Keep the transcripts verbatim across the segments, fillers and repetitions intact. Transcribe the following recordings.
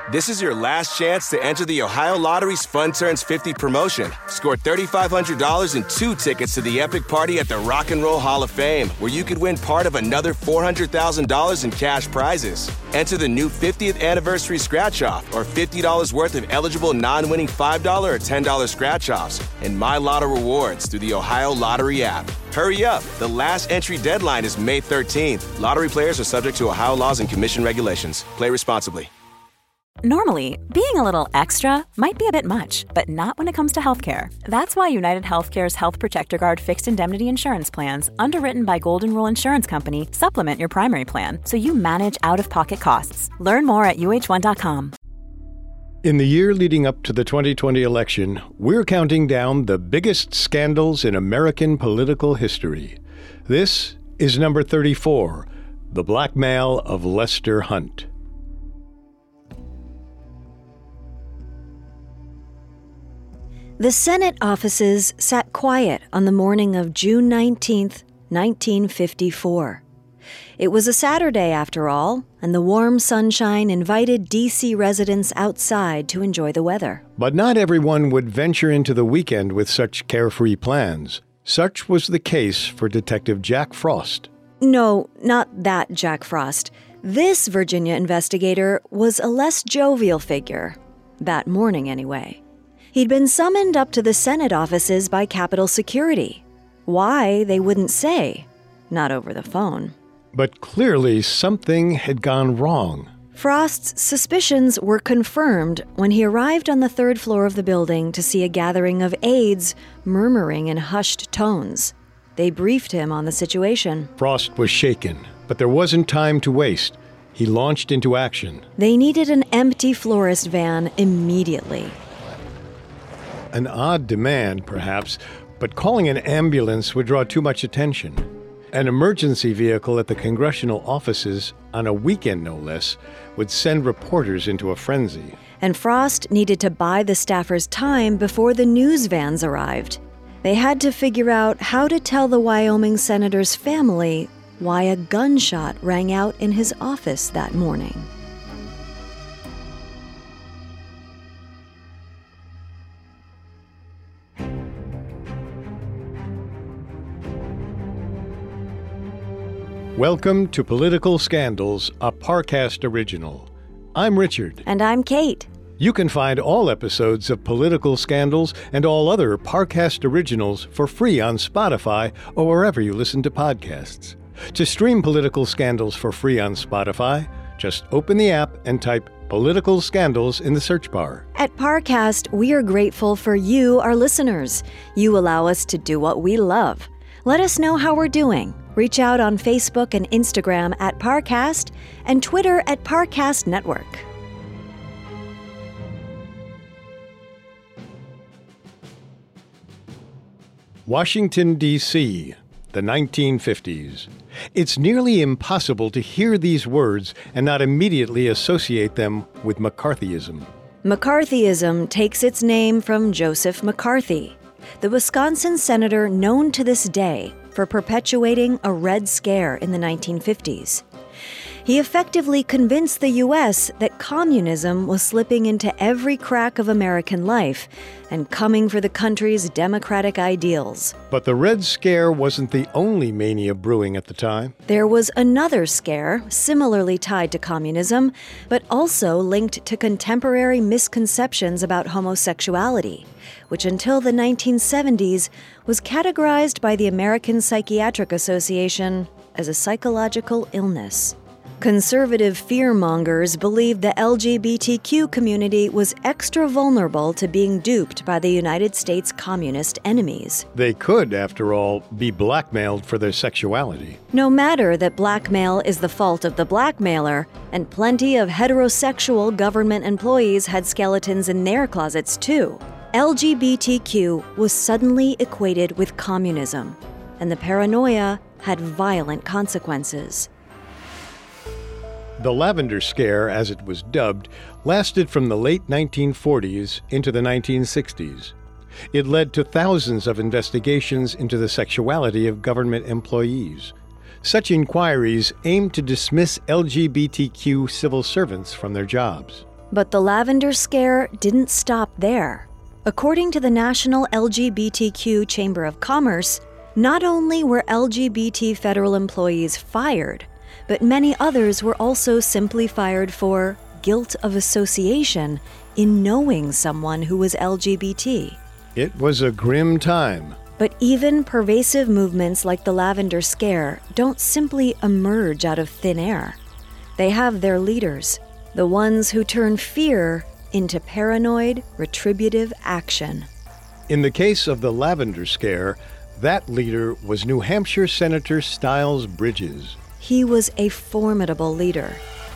This is your last chance to enter the Ohio Lottery's Fun Turns fifty promotion. Score three thousand five hundred dollars and two tickets to the epic party at the Rock and Roll Hall of Fame, where you could win part of another four hundred thousand dollars in cash prizes. Enter the new fiftieth anniversary scratch-off or fifty dollars worth of eligible non-winning five dollars or ten dollars scratch-offs and My Lotto rewards through the Ohio Lottery app. Hurry up. The last entry deadline is May thirteenth. Lottery players are subject to Ohio laws and commission regulations. Play responsibly. Normally, being a little extra might be a bit much, but not when it comes to healthcare. That's why United Healthcare's Health Protector Guard fixed indemnity insurance plans, underwritten by Golden Rule Insurance Company, supplement your primary plan so you manage out-of-pocket costs. Learn more at U H one dot com. In the year leading up to the twenty twenty election, we're counting down the biggest scandals in American political history. This is number thirty-four, the blackmail of Lester Hunt. The Senate offices sat quiet on the morning of June nineteenth, nineteen fifty-four. It was a Saturday, after all, and the warm sunshine invited D C residents outside to enjoy the weather. But not everyone would venture into the weekend with such carefree plans. Such was the case for Detective Jack Frost. No, not that Jack Frost. This Virginia investigator was a less jovial figure. That morning, anyway. He'd been summoned up to the Senate offices by Capitol Security. Why, they wouldn't say. Not over the phone. But clearly something had gone wrong. Frost's suspicions were confirmed when he arrived on the third floor of the building to see a gathering of aides murmuring in hushed tones. They briefed him on the situation. Frost was shaken, but there wasn't time to waste. He launched into action. They needed an empty florist van immediately. An odd demand, perhaps, but calling an ambulance would draw too much attention. An emergency vehicle at the congressional offices, on a weekend no less, would send reporters into a frenzy. And Frost needed to buy the staffers time before the news vans arrived. They had to figure out how to tell the Wyoming senator's family why a gunshot rang out in his office that morning. Welcome to Political Scandals, a Parcast original. I'm Richard. And I'm Kate. You can find all episodes of Political Scandals and all other Parcast originals for free on Spotify or wherever you listen to podcasts. To stream Political Scandals for free on Spotify, just open the app and type Political Scandals in the search bar. At Parcast, we are grateful for you, our listeners. You allow us to do what we love. Let us know how we're doing. Reach out on Facebook and Instagram at Parcast and Twitter at Parcast Network. Washington, D C, the nineteen fifties. It's nearly impossible to hear these words and not immediately associate them with McCarthyism. McCarthyism takes its name from Joseph McCarthy, the Wisconsin senator known to this day for perpetuating a Red Scare in the nineteen fifties. He effectively convinced the U S that communism was slipping into every crack of American life and coming for the country's democratic ideals. But the Red Scare wasn't the only mania brewing at the time. There was another scare, similarly tied to communism, but also linked to contemporary misconceptions about homosexuality, which until the nineteen seventies was categorized by the American Psychiatric Association as a psychological illness. Conservative fearmongers believed the L G B T Q community was extra vulnerable to being duped by the United States communist enemies. They could, after all, be blackmailed for their sexuality. No matter that blackmail is the fault of the blackmailer, and plenty of heterosexual government employees had skeletons in their closets too, L G B T Q was suddenly equated with communism, and the paranoia had violent consequences. The Lavender Scare, as it was dubbed, lasted from the late nineteen forties into the nineteen sixties. It led to thousands of investigations into the sexuality of government employees. Such inquiries aimed to dismiss L G B T Q civil servants from their jobs. But the Lavender Scare didn't stop there. According to the National L G B T Q Chamber of Commerce, not only were L G B T federal employees fired, but many others were also simply fired for guilt of association in knowing someone who was L G B T. It was a grim time. But even pervasive movements like the Lavender Scare don't simply emerge out of thin air. They have their leaders, the ones who turn fear into paranoid, retributive action. In the case of the Lavender Scare, that leader was New Hampshire Senator Styles Bridges. He was a formidable leader.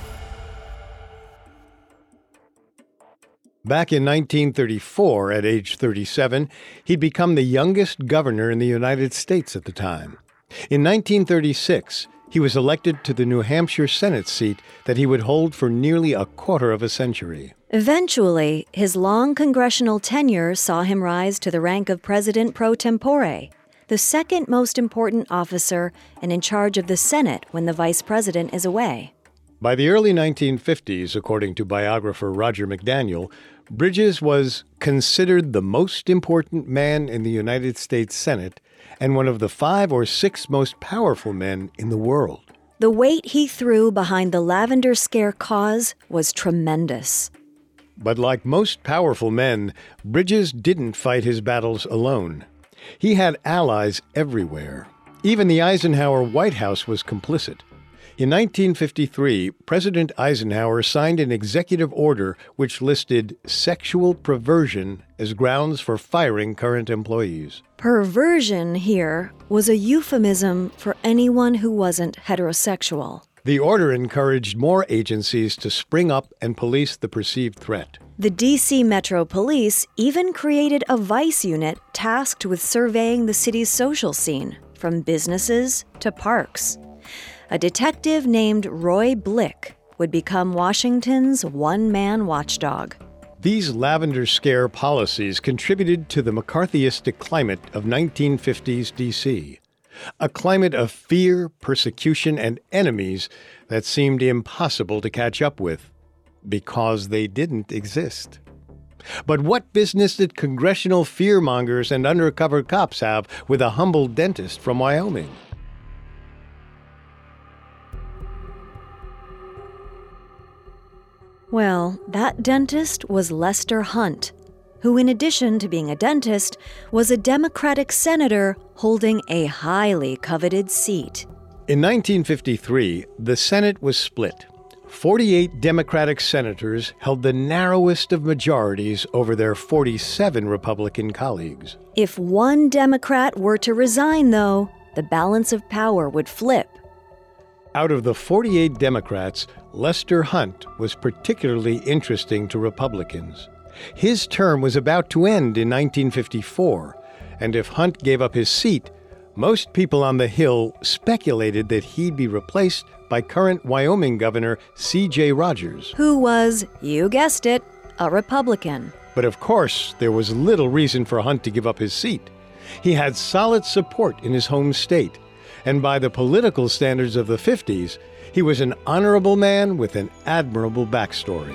Back in nineteen thirty-four, at age thirty-seven, he'd become the youngest governor in the United States at the time. In nineteen thirty-six, he was elected to the New Hampshire Senate seat that he would hold for nearly a quarter of a century. Eventually, his long congressional tenure saw him rise to the rank of President pro tempore, the second most important officer and in charge of the Senate when the vice president is away. By the early nineteen fifties, according to biographer Roger McDaniel, Bridges was considered the most important man in the United States Senate and one of the five or six most powerful men in the world. The weight he threw behind the Lavender Scare cause was tremendous. But like most powerful men, Bridges didn't fight his battles alone. He had allies everywhere. Even the Eisenhower White House was complicit. In nineteen fifty-three, President Eisenhower signed an executive order which listed sexual perversion as grounds for firing current employees. Perversion here was a euphemism for anyone who wasn't heterosexual. The order encouraged more agencies to spring up and police the perceived threat. The D C Metro Police even created a vice unit tasked with surveying the city's social scene, from businesses to parks. A detective named Roy Blick would become Washington's one-man watchdog. These Lavender Scare policies contributed to the McCarthyistic climate of nineteen fifties D C, a climate of fear, persecution, and enemies that seemed impossible to catch up with, because they didn't exist. But what business did congressional fearmongers and undercover cops have with a humble dentist from Wyoming? Well, that dentist was Lester Hunt, who in addition to being a dentist, was a Democratic senator holding a highly coveted seat. In nineteen fifty-three, the Senate was split. forty-eight Democratic senators held the narrowest of majorities over their forty-seven Republican colleagues. If one Democrat were to resign, though, the balance of power would flip. Out of the forty-eight Democrats, Lester Hunt was particularly interesting to Republicans. His term was about to end in nineteen fifty-four, and if Hunt gave up his seat, most people on the Hill speculated that he'd be replaced by current Wyoming Governor C J Rogers, who was, you guessed it, a Republican. But of course, there was little reason for Hunt to give up his seat. He had solid support in his home state, and by the political standards of the fifties, he was an honorable man with an admirable backstory.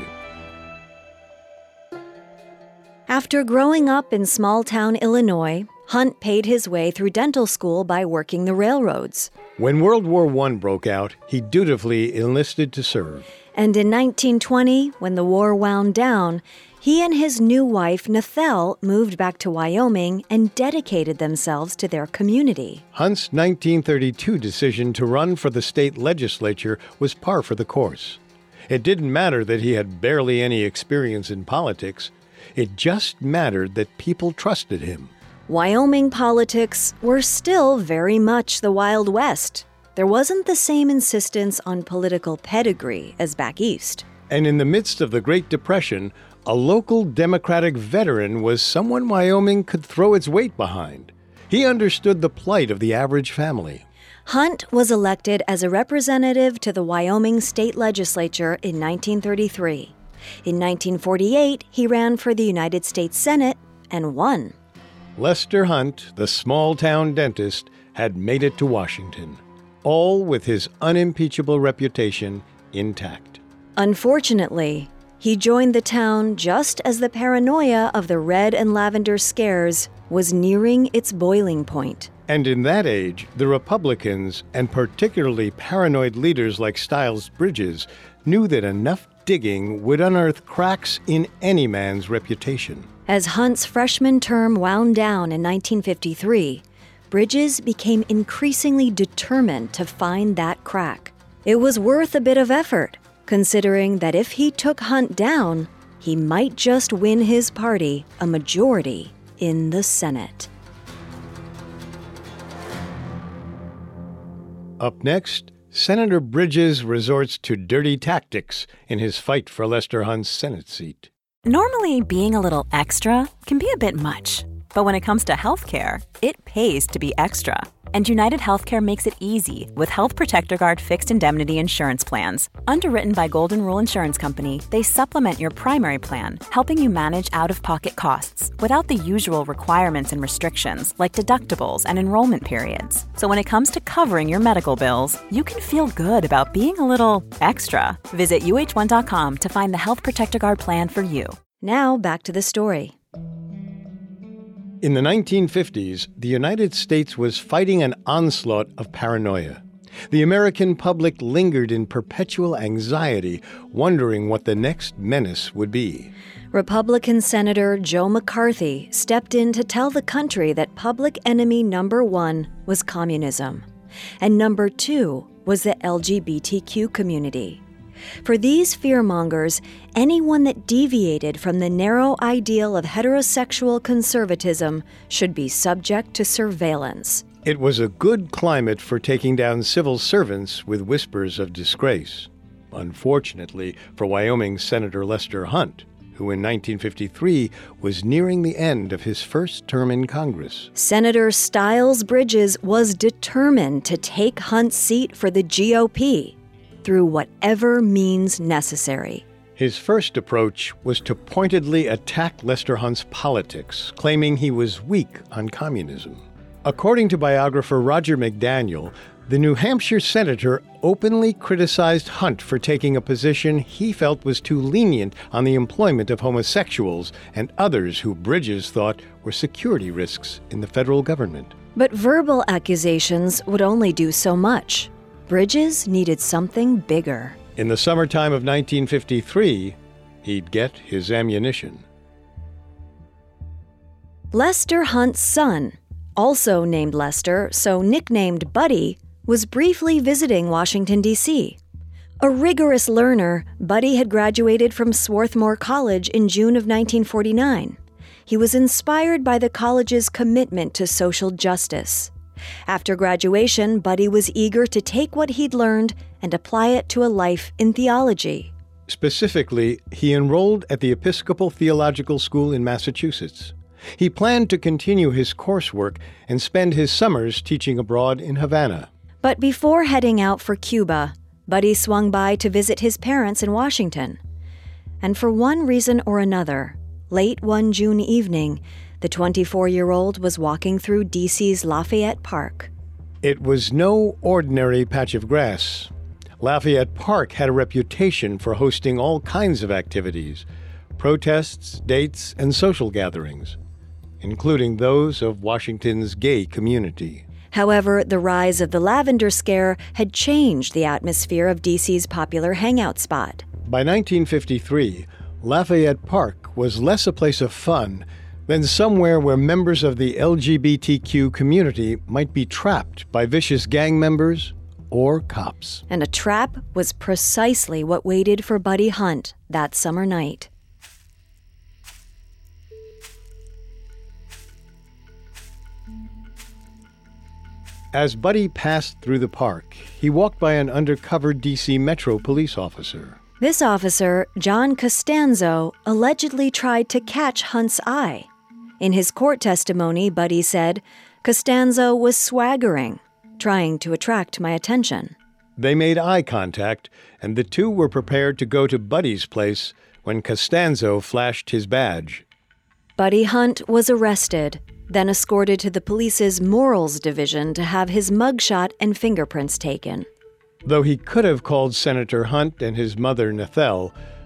After growing up in small-town Illinois, Hunt paid his way through dental school by working the railroads. When World War One broke out, he dutifully enlisted to serve. And in nineteen twenty, when the war wound down, he and his new wife, Nathel, moved back to Wyoming and dedicated themselves to their community. Hunt's nineteen thirty-two decision to run for the state legislature was par for the course. It didn't matter that he had barely any experience in politics. It just mattered that people trusted him. Wyoming politics were still very much the Wild West. There wasn't the same insistence on political pedigree as back east. And in the midst of the Great Depression, a local Democratic veteran was someone Wyoming could throw its weight behind. He understood the plight of the average family. Hunt was elected as a representative to the Wyoming state legislature in nineteen thirty-three. In nineteen forty-eight, he ran for the United States Senate and won. Lester Hunt, the small-town dentist, had made it to Washington, all with his unimpeachable reputation intact. Unfortunately, He joined the town just as the paranoia of the red and lavender scares was nearing its boiling point. And in that age, the Republicans, and particularly paranoid leaders like Styles Bridges, knew that enough digging would unearth cracks in any man's reputation. As Hunt's freshman term wound down in nineteen fifty-three, Bridges became increasingly determined to find that crack. It was worth a bit of effort, considering that if he took Hunt down, he might just win his party a majority in the Senate. Up next, Senator Bridges resorts to dirty tactics in his fight for Lester Hunt's Senate seat. Normally, being a little extra can be a bit much. But when it comes to healthcare, it pays to be extra. And United Healthcare makes it easy with Health Protector Guard fixed indemnity insurance plans. Underwritten by Golden Rule Insurance Company, they supplement your primary plan, helping you manage out-of-pocket costs without the usual requirements and restrictions like deductibles and enrollment periods. So when it comes to covering your medical bills, you can feel good about being a little extra. Visit U H one dot com to find the Health Protector Guard plan for you. Now back to the story. In the nineteen fifties, the United States was fighting an onslaught of paranoia. The American public lingered in perpetual anxiety, wondering what the next menace would be. Republican Senator Joe McCarthy stepped in to tell the country that public enemy number one was communism, and number two was the L G B T Q community. For these fearmongers, anyone that deviated from the narrow ideal of heterosexual conservatism should be subject to surveillance. It was a good climate for taking down civil servants with whispers of disgrace. Unfortunately for Wyoming Senator Lester Hunt, who in nineteen fifty-three was nearing the end of his first term in Congress. Senator Styles Bridges was determined to take Hunt's seat for the G O P. Through whatever means necessary. His first approach was to pointedly attack Lester Hunt's politics, claiming he was weak on communism. According to biographer Roger McDaniel, the New Hampshire senator openly criticized Hunt for taking a position he felt was too lenient on the employment of homosexuals and others who Bridges thought were security risks in the federal government. But verbal accusations would only do so much. Bridges needed something bigger. In the summertime of nineteen fifty-three, he'd get his ammunition. Lester Hunt's son, also named Lester, so nicknamed Buddy, was briefly visiting Washington, D C A rigorous learner, Buddy had graduated from Swarthmore College in June of nineteen forty-nine. He was inspired by the college's commitment to social justice. After graduation, Buddy was eager to take what he'd learned and apply it to a life in theology. Specifically, he enrolled at the Episcopal Theological School in Massachusetts. He planned to continue his coursework and spend his summers teaching abroad in Havana. But before heading out for Cuba, Buddy swung by to visit his parents in Washington. And for one reason or another, late one June evening, the twenty-four-year-old was walking through D C's Lafayette Park. It was no ordinary patch of grass. Lafayette Park had a reputation for hosting all kinds of activities, protests, dates, and social gatherings, including those of Washington's gay community. However, the rise of the Lavender Scare had changed the atmosphere of D C's popular hangout spot. By nineteen fifty-three, Lafayette Park was less a place of fun than somewhere where members of the L G B T Q community might be trapped by vicious gang members or cops. And a trap was precisely what waited for Buddy Hunt that summer night. As Buddy passed through the park, he walked by an undercover D C Metro police officer. This officer, John Costanzo, allegedly tried to catch Hunt's eye. In his court testimony, Buddy said, Costanzo was swaggering, trying to attract my attention. They made eye contact, and the two were prepared to go to Buddy's place when Costanzo flashed his badge. Buddy Hunt was arrested, then escorted to the police's morals division to have his mugshot and fingerprints taken. Though he could have called Senator Hunt and his mother Nathel,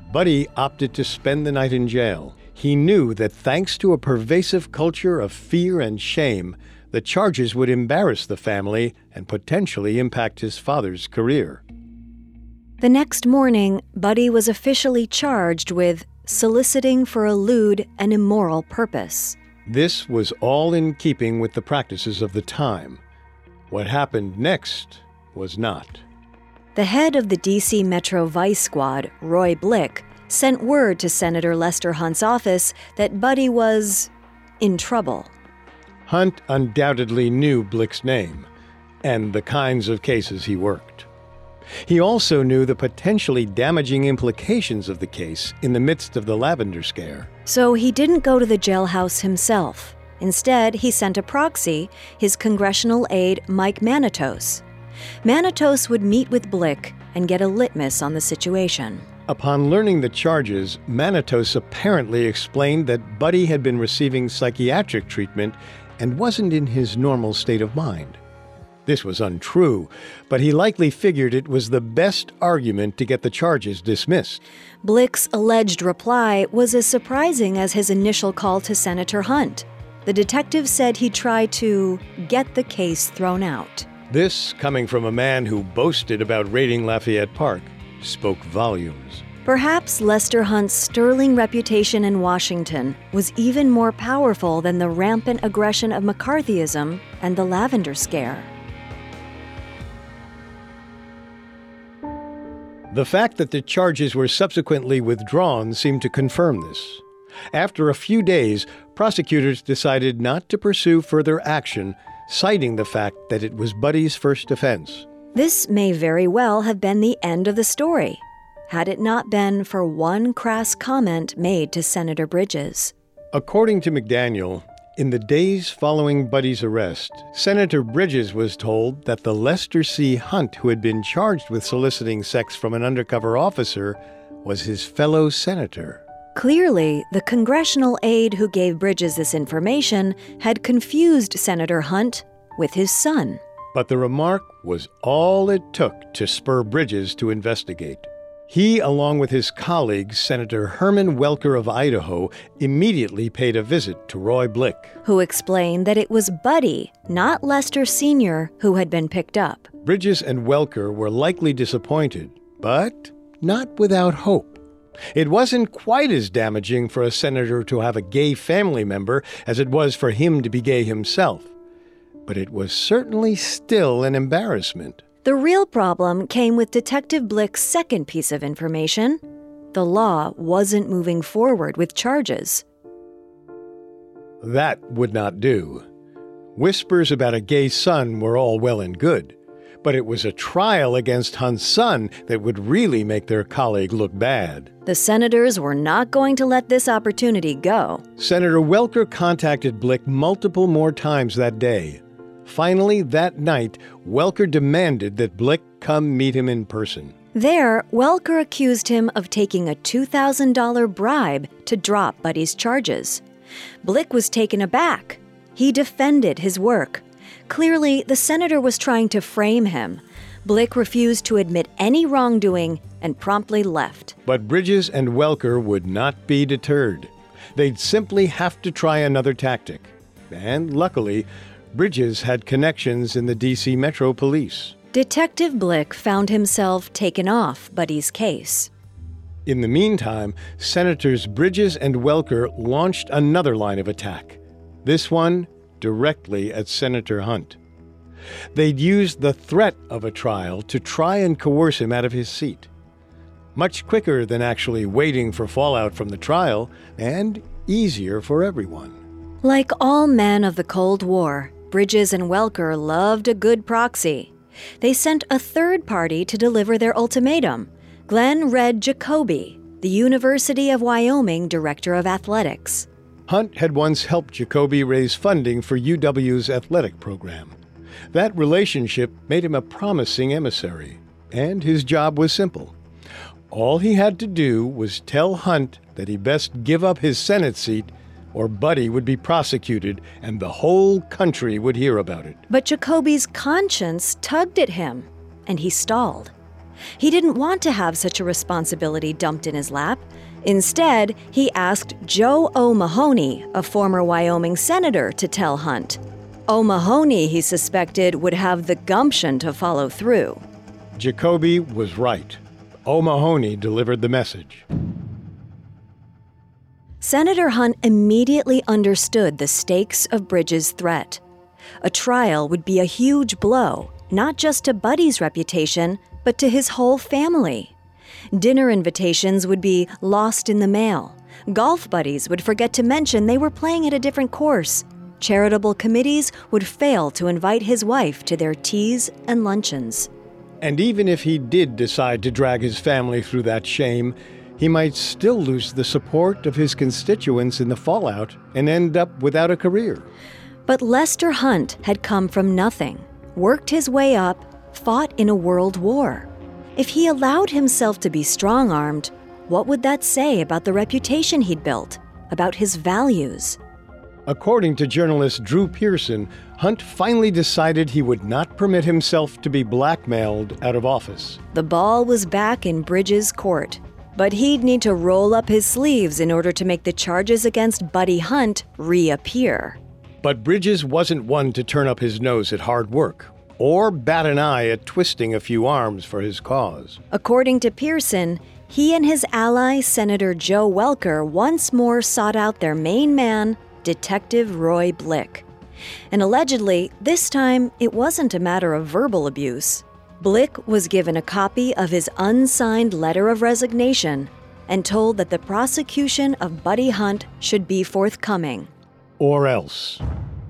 Buddy opted to spend the night in jail. He knew that thanks to a pervasive culture of fear and shame, the charges would embarrass the family and potentially impact his father's career. The next morning, Buddy was officially charged with soliciting for a lewd and immoral purpose. This was all in keeping with the practices of the time. What happened next was not. The head of the D C Metro Vice Squad, Roy Blick, sent word to Senator Lester Hunt's office that Buddy was in trouble. Hunt undoubtedly knew Blick's name and the kinds of cases he worked. He also knew the potentially damaging implications of the case in the midst of the Lavender Scare. So he didn't go to the jailhouse himself. Instead, he sent a proxy, his congressional aide Mike Manitos. Manitos would meet with Blick and get a litmus on the situation. Upon learning the charges, Manitos apparently explained that Buddy had been receiving psychiatric treatment and wasn't in his normal state of mind. This was untrue, but he likely figured it was the best argument to get the charges dismissed. Blick's alleged reply was as surprising as his initial call to Senator Hunt. The detective said he'd try to get the case thrown out. This, coming from a man who boasted about raiding Lafayette Park, spoke volumes. Perhaps Lester Hunt's sterling reputation in Washington was even more powerful than the rampant aggression of McCarthyism and the Lavender Scare. The fact that the charges were subsequently withdrawn seemed to confirm this. After a few days, prosecutors decided not to pursue further action, citing the fact that it was Buddy's first offense. This may very well have been the end of the story, had it not been for one crass comment made to Senator Bridges. According to McDaniel, in the days following Buddy's arrest, Senator Bridges was told that the Lester C. Hunt who had been charged with soliciting sex from an undercover officer was his fellow senator. Clearly, the congressional aide who gave Bridges this information had confused Senator Hunt with his son. But the remark was all it took to spur Bridges to investigate. He, along with his colleague, Senator Herman Welker of Idaho, immediately paid a visit to Roy Blick, who explained that it was Buddy, not Lester Senior, who had been picked up. Bridges and Welker were likely disappointed, but not without hope. It wasn't quite as damaging for a senator to have a gay family member as it was for him to be gay himself. But it was certainly still an embarrassment. The real problem came with Detective Blick's second piece of information. The law wasn't moving forward with charges. That would not do. Whispers about a gay son were all well and good, but it was a trial against Hunt's son that would really make their colleague look bad. The senators were not going to let this opportunity go. Senator Welker contacted Blick multiple more times that day. Finally, that night, Welker demanded that Blick come meet him in person. There, Welker accused him of taking a two thousand dollars bribe to drop Buddy's charges. Blick was taken aback. He defended his work. Clearly, the senator was trying to frame him. Blick refused to admit any wrongdoing and promptly left. But Bridges and Welker would not be deterred. They'd simply have to try another tactic. And luckily, Bridges had connections in the D C Metro Police. Detective Blick found himself taken off Buddy's case. In the meantime, Senators Bridges and Welker launched another line of attack. This one directly at Senator Hunt. They'd used the threat of a trial to try and coerce him out of his seat. Much quicker than actually waiting for fallout from the trial, and easier for everyone. Like all men of the Cold War, Bridges and Welker loved a good proxy. They sent a third party to deliver their ultimatum, Glenn Red Jacoby, the University of Wyoming Director of Athletics. Hunt had once helped Jacoby raise funding for U W's athletic program. That relationship made him a promising emissary, and his job was simple. All he had to do was tell Hunt that he best give up his Senate seat or Buddy would be prosecuted and the whole country would hear about it. But Jacoby's conscience tugged at him, and he stalled. He didn't want to have such a responsibility dumped in his lap. Instead, he asked Joe O'Mahony, a former Wyoming senator, to tell Hunt. O'Mahony, he suspected, would have the gumption to follow through. Jacoby was right. O'Mahony delivered the message. Senator Hunt immediately understood the stakes of Bridges' threat. A trial would be a huge blow, not just to Buddy's reputation, but to his whole family. Dinner invitations would be lost in the mail. Golf buddies would forget to mention they were playing at a different course. Charitable committees would fail to invite his wife to their teas and luncheons. And even if he did decide to drag his family through that shame, he might still lose the support of his constituents in the fallout and end up without a career. But Lester Hunt had come from nothing, worked his way up, fought in a world war. If he allowed himself to be strong-armed, what would that say about the reputation he'd built, about his values? According to journalist Drew Pearson, Hunt finally decided he would not permit himself to be blackmailed out of office. The ball was back in Bridges' court, but he'd need to roll up his sleeves in order to make the charges against Buddy Hunt reappear. But Bridges wasn't one to turn up his nose at hard work, or bat an eye at twisting a few arms for his cause. According to Pearson, he and his ally, Senator Joe Welker, once more sought out their main man, Detective Roy Blick. And allegedly, this time, it wasn't a matter of verbal abuse. Blick was given a copy of his unsigned letter of resignation and told that the prosecution of Buddy Hunt should be forthcoming. Or else.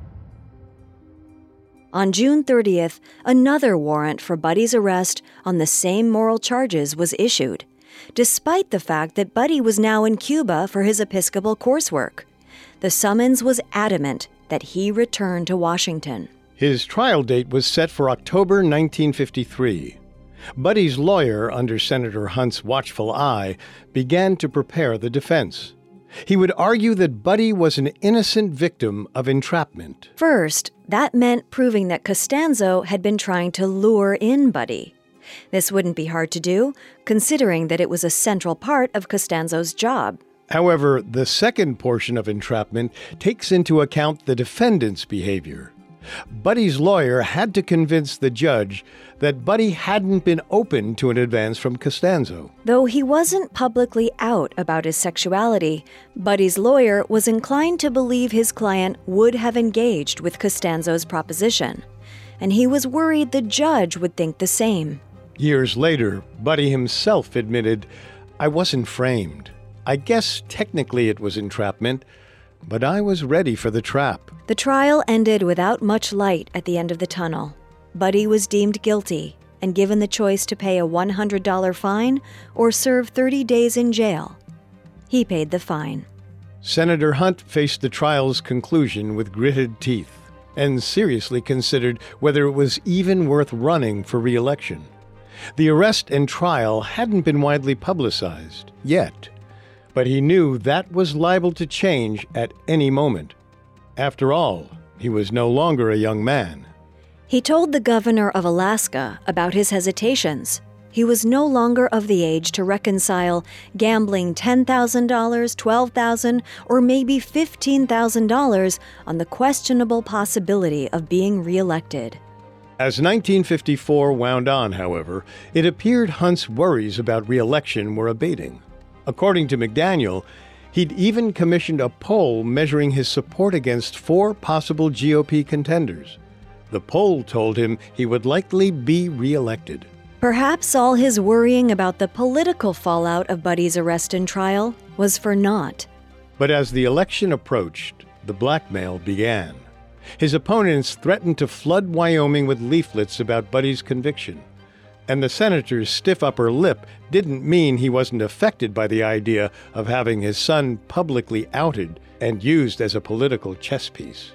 On June thirtieth, another warrant for Buddy's arrest on the same moral charges was issued, despite the fact that Buddy was now in Cuba for his Episcopal coursework. The summons was adamant that he return to Washington. His trial date was set for October nineteen fifty-three. Buddy's lawyer, under Senator Hunt's watchful eye, began to prepare the defense. He would argue that Buddy was an innocent victim of entrapment. First, that meant proving that Costanzo had been trying to lure in Buddy. This wouldn't be hard to do, considering that it was a central part of Costanzo's job. However, the second portion of entrapment takes into account the defendant's behavior. Buddy's lawyer had to convince the judge that Buddy hadn't been open to an advance from Costanzo. Though he wasn't publicly out about his sexuality, Buddy's lawyer was inclined to believe his client would have engaged with Costanzo's proposition, and he was worried the judge would think the same. Years later, Buddy himself admitted, "I wasn't framed. I guess technically it was entrapment, but I was ready for the trap." The trial ended without much light at the end of the tunnel. Buddy was deemed guilty and given the choice to pay a one hundred dollars fine or serve thirty days in jail. He paid the fine. Senator Hunt faced the trial's conclusion with gritted teeth and seriously considered whether it was even worth running for re-election. The arrest and trial hadn't been widely publicized yet, but he knew that was liable to change at any moment. After all, he was no longer a young man. He told the governor of Alaska about his hesitations. He was no longer of the age to reconcile gambling ten thousand dollars, twelve thousand dollars, or maybe fifteen thousand dollars on the questionable possibility of being reelected. As nineteen fifty-four wound on, however, it appeared Hunt's worries about re-election were abating. According to McDaniel, he'd even commissioned a poll measuring his support against four possible G O P contenders. The poll told him he would likely be re-elected. Perhaps all his worrying about the political fallout of Buddy's arrest and trial was for naught. But as the election approached, the blackmail began. His opponents threatened to flood Wyoming with leaflets about Buddy's conviction. And the senator's stiff upper lip didn't mean he wasn't affected by the idea of having his son publicly outed and used as a political chess piece.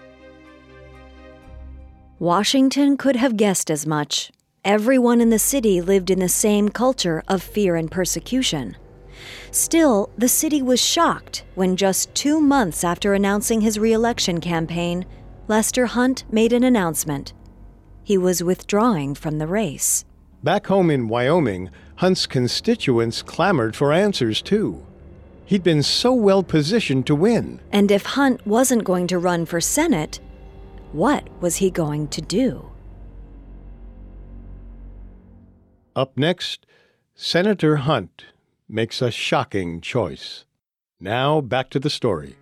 Washington could have guessed as much. Everyone in the city lived in the same culture of fear and persecution. Still, the city was shocked when just two months after announcing his re-election campaign, Lester Hunt made an announcement. He was withdrawing from the race. Back home in Wyoming, Hunt's constituents clamored for answers, too. He'd been so well positioned to win. And if Hunt wasn't going to run for Senate, what was he going to do? Up next, Senator Hunt makes a shocking choice. Now back to the story.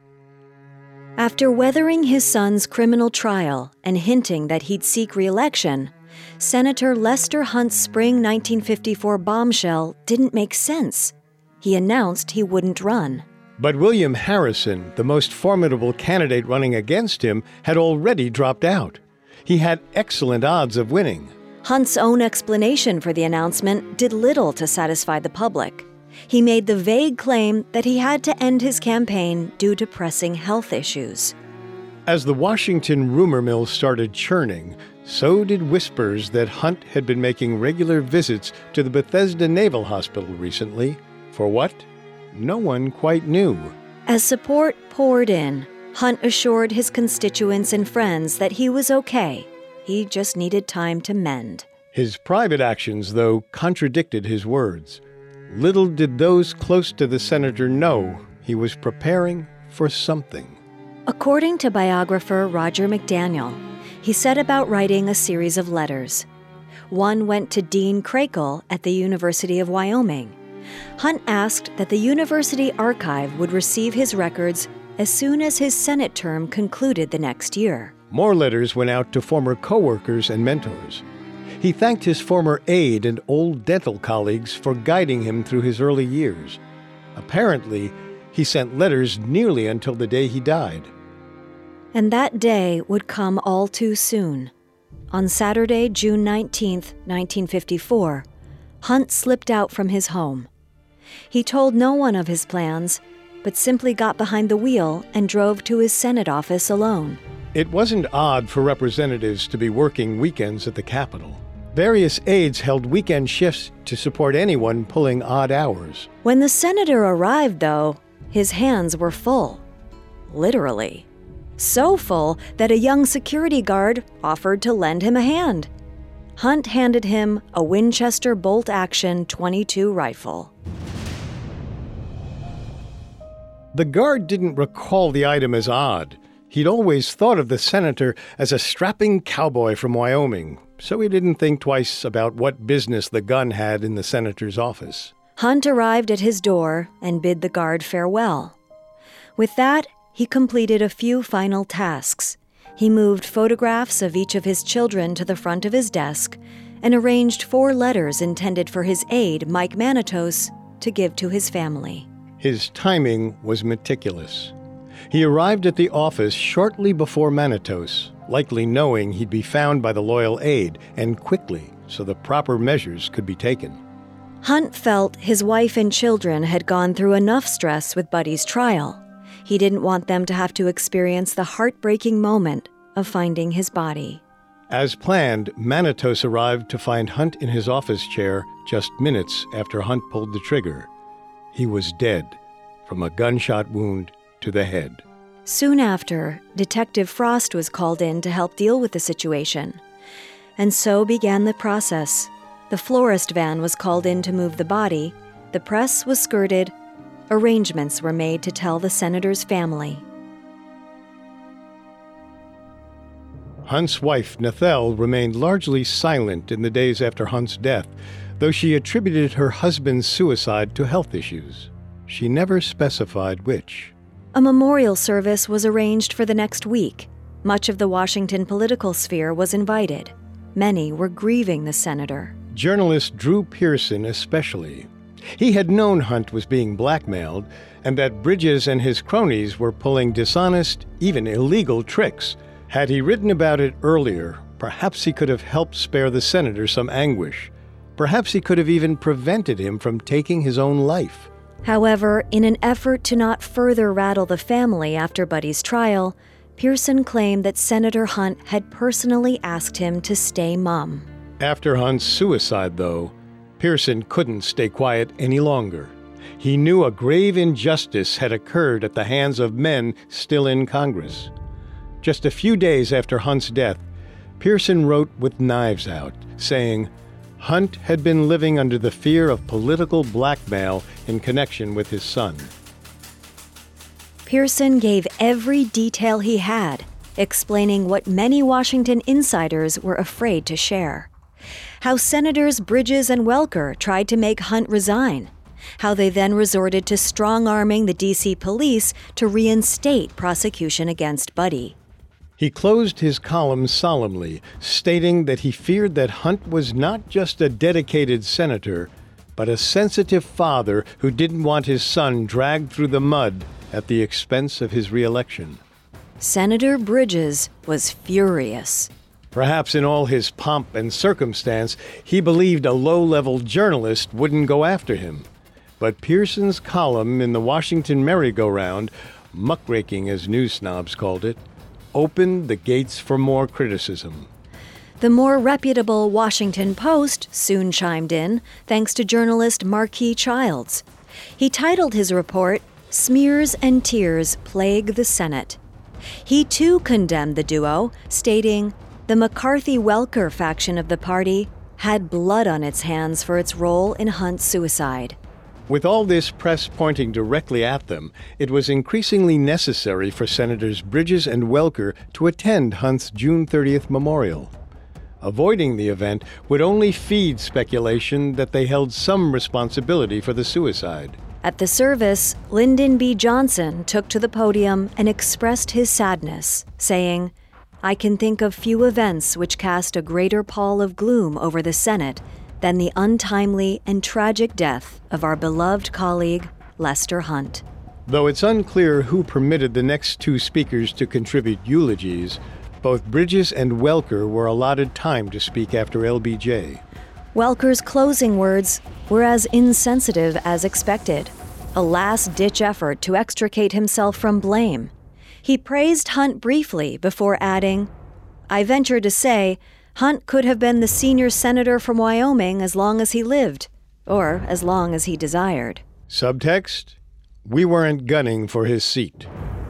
After weathering his son's criminal trial and hinting that he'd seek re-election, Senator Lester Hunt's spring nineteen fifty-four bombshell didn't make sense. He announced he wouldn't run. But William Harrison, the most formidable candidate running against him, had already dropped out. He had excellent odds of winning. Hunt's own explanation for the announcement did little to satisfy the public. He made the vague claim that he had to end his campaign due to pressing health issues. As the Washington rumor mill started churning, so did whispers that Hunt had been making regular visits to the Bethesda Naval Hospital recently. For what? No one quite knew. As support poured in, Hunt assured his constituents and friends that he was okay. He just needed time to mend. His private actions, though, contradicted his words. Little did those close to the senator know he was preparing for something. According to biographer Roger McDaniel, he set about writing a series of letters. One went to Dean Crakel at the University of Wyoming. Hunt asked that the university archive would receive his records as soon as his Senate term concluded the next year. More letters went out to former co-workers and mentors. He thanked his former aide and old dental colleagues for guiding him through his early years. Apparently, he sent letters nearly until the day he died. And that day would come all too soon. On Saturday, June nineteenth, nineteen fifty-four, Hunt slipped out from his home. He told no one of his plans, but simply got behind the wheel and drove to his Senate office alone. It wasn't odd for representatives to be working weekends at the Capitol. Various aides held weekend shifts to support anyone pulling odd hours. When the senator arrived, though, his hands were full. Literally. So full that a young security guard offered to lend him a hand. Hunt handed him a Winchester bolt-action twenty-two rifle. The guard didn't recall the item as odd. He'd always thought of the senator as a strapping cowboy from Wyoming, so he didn't think twice about what business the gun had in the senator's office. Hunt arrived at his door and bid the guard farewell. With that, he completed a few final tasks. He moved photographs of each of his children to the front of his desk and arranged four letters intended for his aide, Mike Manitos, to give to his family. His timing was meticulous. He arrived at the office shortly before Manitos, likely knowing he'd be found by the loyal aide, and quickly, so the proper measures could be taken. Hunt felt his wife and children had gone through enough stress with Buddy's trial. He didn't want them to have to experience the heartbreaking moment of finding his body. As planned, Manitos arrived to find Hunt in his office chair just minutes after Hunt pulled the trigger. He was dead from a gunshot wound to the head. Soon after, Detective Frost was called in to help deal with the situation. And so began the process. The florist van was called in to move the body, the press was skirted, arrangements were made to tell the senator's family. Hunt's wife, Nathel, remained largely silent in the days after Hunt's death, though she attributed her husband's suicide to health issues. She never specified which. A memorial service was arranged for the next week. Much of the Washington political sphere was invited. Many were grieving the senator. Journalist Drew Pearson especially. He had known Hunt was being blackmailed, and that Bridges and his cronies were pulling dishonest, even illegal tricks. Had he written about it earlier, perhaps he could have helped spare the senator some anguish. Perhaps he could have even prevented him from taking his own life. However, in an effort to not further rattle the family after Buddy's trial, Pearson claimed that Senator Hunt had personally asked him to stay mum. After Hunt's suicide, though, Pearson couldn't stay quiet any longer. He knew a grave injustice had occurred at the hands of men still in Congress. Just a few days after Hunt's death, Pearson wrote with knives out, saying, Hunt had been living under the fear of political blackmail in connection with his son. Pearson gave every detail he had, explaining what many Washington insiders were afraid to share. How Senators Bridges and Welker tried to make Hunt resign. How they then resorted to strong-arming the D C police to reinstate prosecution against Buddy. He closed his column solemnly, stating that he feared that Hunt was not just a dedicated senator, but a sensitive father who didn't want his son dragged through the mud at the expense of his reelection. Senator Bridges was furious. Perhaps in all his pomp and circumstance, he believed a low-level journalist wouldn't go after him. But Pearson's column in the Washington merry-go-round, muckraking as news snobs called it, opened the gates for more criticism. The more reputable Washington Post soon chimed in, thanks to journalist Marquis Childs. He titled his report, "Smears and Tears Plague the Senate." He too condemned the duo, stating, "The McCarthy-Welker faction of the party had blood on its hands for its role in Hunt's suicide." With all this press pointing directly at them, it was increasingly necessary for Senators Bridges and Welker to attend Hunt's June thirtieth memorial. Avoiding the event would only feed speculation that they held some responsibility for the suicide. At the service, Lyndon B. Johnson took to the podium and expressed his sadness, saying, "I can think of few events which cast a greater pall of gloom over the Senate than the untimely and tragic death of our beloved colleague, Lester Hunt." Though it's unclear who permitted the next two speakers to contribute eulogies, both Bridges and Welker were allotted time to speak after L B J. Welker's closing words were as insensitive as expected, a last-ditch effort to extricate himself from blame. He praised Hunt briefly before adding, "I venture to say, Hunt could have been the senior senator from Wyoming as long as he lived, or as long as he desired." Subtext: we weren't gunning for his seat.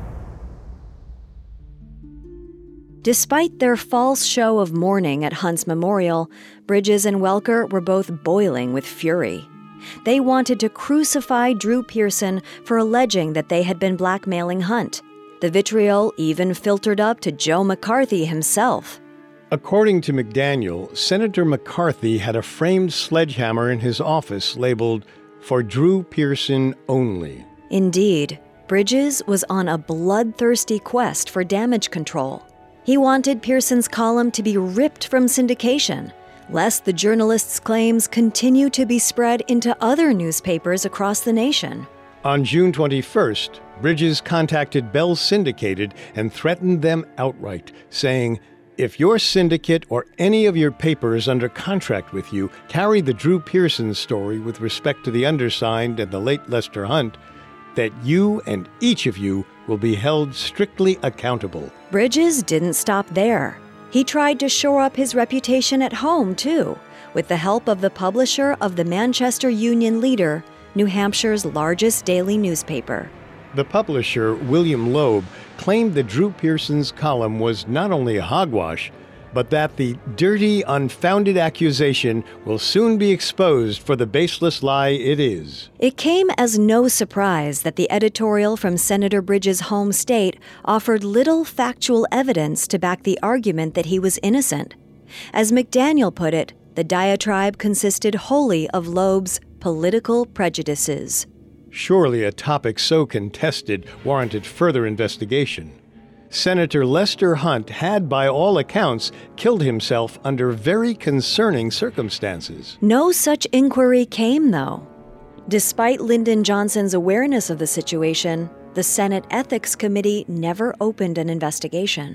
Despite their false show of mourning at Hunt's memorial, Bridges and Welker were both boiling with fury. They wanted to crucify Drew Pearson for alleging that they had been blackmailing Hunt. The vitriol even filtered up to Joe McCarthy himself. According to McDaniel, Senator McCarthy had a framed sledgehammer in his office labeled, "For Drew Pearson Only." Indeed, Bridges was on a bloodthirsty quest for damage control. He wanted Pearson's column to be ripped from syndication, lest the journalist's claims continue to be spread into other newspapers across the nation. On June twenty-first, Bridges contacted Bell Syndicated and threatened them outright, saying, "If your syndicate or any of your papers under contract with you carry the Drew Pearson story with respect to the undersigned and the late Lester Hunt, that you and each of you will be held strictly accountable." Bridges didn't stop there. He tried to shore up his reputation at home, too, with the help of the publisher of the Manchester Union Leader, New Hampshire's largest daily newspaper. The publisher, William Loeb, claimed that Drew Pearson's column was not only a hogwash, but that the dirty, unfounded accusation will soon be exposed for the baseless lie it is. It came as no surprise that the editorial from Senator Bridges' home state offered little factual evidence to back the argument that he was innocent. As McDaniel put it, the diatribe consisted wholly of Loeb's political prejudices. Surely a topic so contested warranted further investigation. Senator Lester Hunt had, by all accounts, killed himself under very concerning circumstances. No such inquiry came, though. Despite Lyndon Johnson's awareness of the situation, the Senate Ethics Committee never opened an investigation.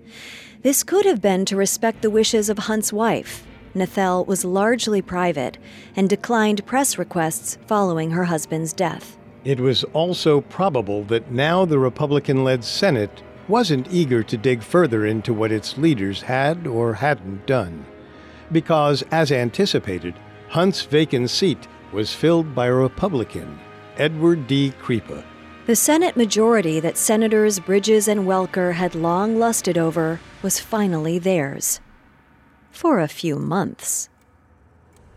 This could have been to respect the wishes of Hunt's wife. Nathel was largely private and declined press requests following her husband's death. It was also probable that now the Republican-led Senate wasn't eager to dig further into what its leaders had or hadn't done, because, as anticipated, Hunt's vacant seat was filled by a Republican, Edward D. Creepa. The Senate majority that Senators Bridges and Welker had long lusted over was finally theirs. For a few months.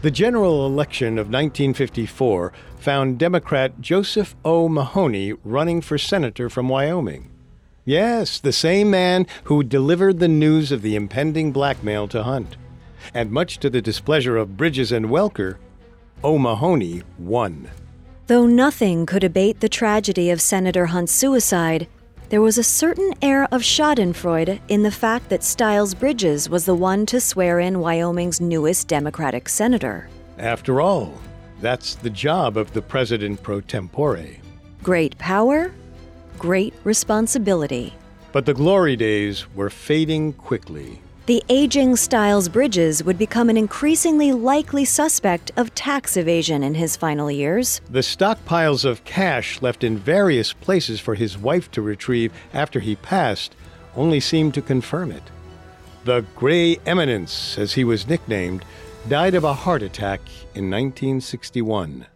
The general election of nineteen fifty-four found Democrat Joseph O. Mahoney running for senator from Wyoming. Yes, the same man who delivered the news of the impending blackmail to Hunt. And much to the displeasure of Bridges and Welker, O'Mahony won. Though nothing could abate the tragedy of Senator Hunt's suicide, there was a certain air of schadenfreude in the fact that Styles Bridges was the one to swear in Wyoming's newest Democratic senator. After all, that's the job of the president pro tempore. Great power, great responsibility. But the glory days were fading quickly. The aging Styles Bridges would become an increasingly likely suspect of tax evasion in his final years. The stockpiles of cash left in various places for his wife to retrieve after he passed only seemed to confirm it. The Gray Eminence, as he was nicknamed, died of a heart attack in nineteen sixty-one.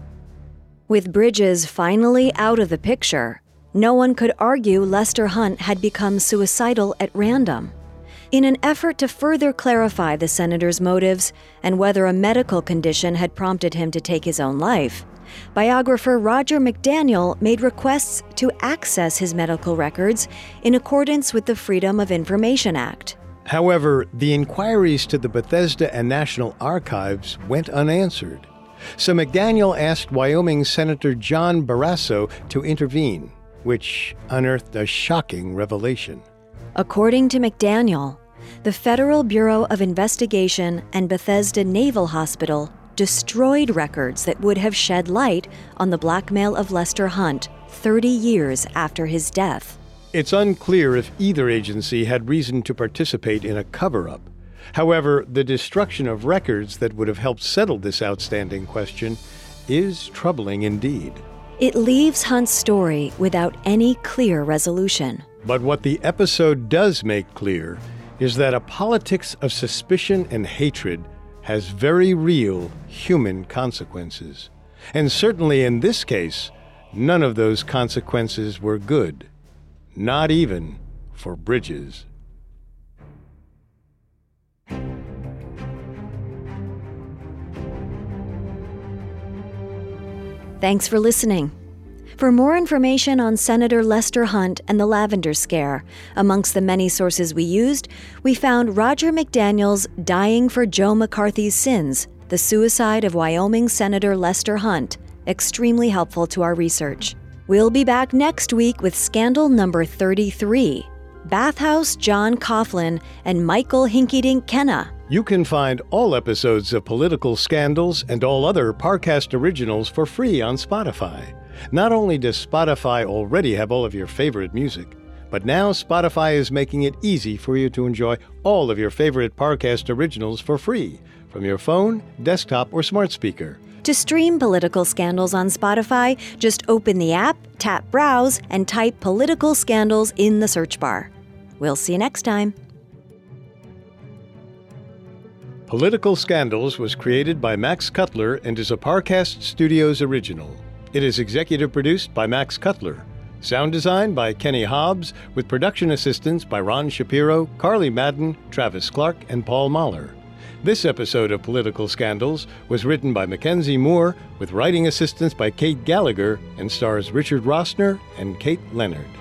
With Bridges finally out of the picture, no one could argue Lester Hunt had become suicidal at random. In an effort to further clarify the senator's motives and whether a medical condition had prompted him to take his own life, biographer Roger McDaniel made requests to access his medical records in accordance with the Freedom of Information Act. However, the inquiries to the Bethesda and National Archives went unanswered. So McDaniel asked Wyoming Senator John Barrasso to intervene, which unearthed a shocking revelation. According to McDaniel, the Federal Bureau of Investigation and Bethesda Naval Hospital destroyed records that would have shed light on the blackmail of Lester Hunt thirty years after his death. It's unclear if either agency had reason to participate in a cover-up. However, the destruction of records that would have helped settle this outstanding question is troubling indeed. It leaves Hunt's story without any clear resolution. But what the episode does make clear is that a politics of suspicion and hatred has very real human consequences. And certainly in this case, none of those consequences were good. Not even for Bridges. Thanks for listening. For more information on Senator Lester Hunt and the Lavender Scare, amongst the many sources we used, we found Roger McDaniel's Dying for Joe McCarthy's Sins, the Suicide of Wyoming Senator Lester Hunt, extremely helpful to our research. We'll be back next week with scandal number thirty-three, Bathhouse John Coughlin and Michael Hinkydink Kenna. You can find all episodes of Political Scandals and all other Parcast originals for free on Spotify. Not only does Spotify already have all of your favorite music, but now Spotify is making it easy for you to enjoy all of your favorite Parcast originals for free from your phone, desktop, or smart speaker. To stream Political Scandals on Spotify, just open the app, tap Browse, and type Political Scandals in the search bar. We'll see you next time. Political Scandals was created by Max Cutler and is a Parcast Studios original. It is executive produced by Max Cutler. Sound design by Kenny Hobbs, with production assistance by Ron Shapiro, Carly Madden, Travis Clark, and Paul Mahler. This episode of Political Scandals was written by Mackenzie Moore, with writing assistance by Kate Gallagher, and stars Richard Rossner and Kate Leonard.